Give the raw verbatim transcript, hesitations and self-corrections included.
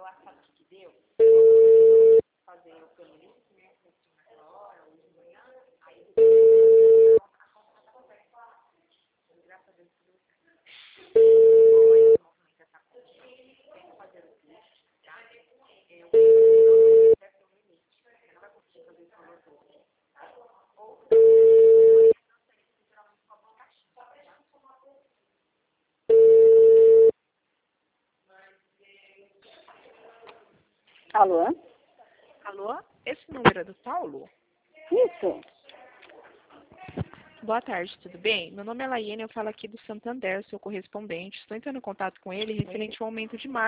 eu acho que que deu. Fazer o caminho, né? Agora, hoje de manhã, aí depois a conversa, graças a Deus, tudo certo. Olha, esse movimento está acontecendo. Tem que fazer o teste, tá? Eu não deve ter um limite. Você não vai conseguir fazer isso com todo. Ou Alô? Alô? Esse número é do Paulo? Isso. Boa tarde, tudo bem? Meu nome é Laiane, eu falo aqui do Santander, seu correspondente. Estou entrando em contato com ele referente ao aumento de margem